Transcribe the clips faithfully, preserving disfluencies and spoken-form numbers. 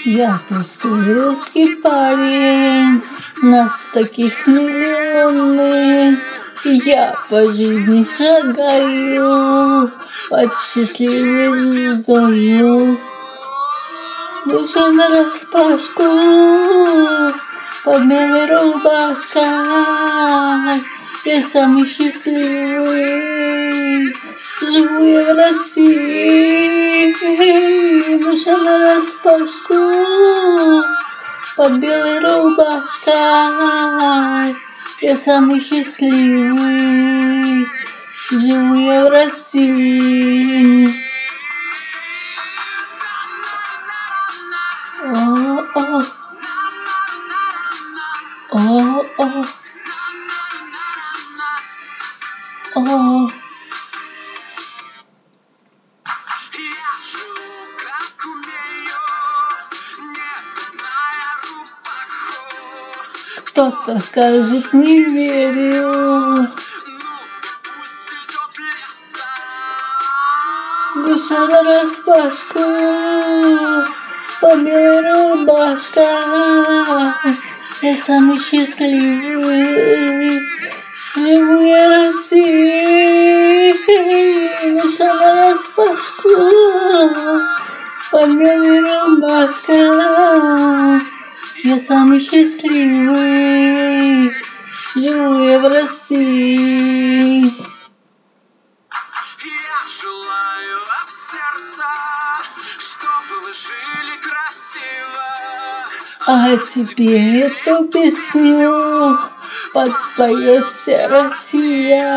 Я простой русский парень, нас таких миллионы. Я по жизни шагаю под счастливой звездою. Душа нараспашку под белой рубашкой. Я самый счастливый, живу я в России. Душа нараспашку под белой рубашкой. Я самый счастливый, живу я в России. О-о, о-о, о. Кто-то скажет, не верю. Душа нараспашку под белой рубашкой. Я самый счастливый, живу я в России. Душа нараспашку под белой рубашкой. Я самый счастливый, живу я в России. Я желаю от сердца, чтобы вы жили красиво. А теперь эту песню подпоет вся Россия.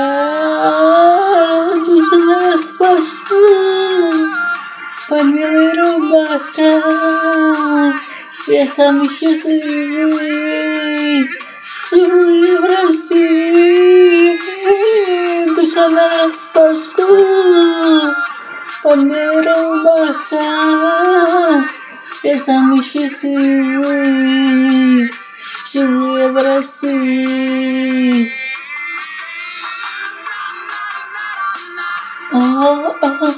Душа нараспашку под белой рубашкой. Я самый счастливый, живу я в России. Душа нараспашку под белой рубашкой. Я самый счастливый, живу я в России. О-о.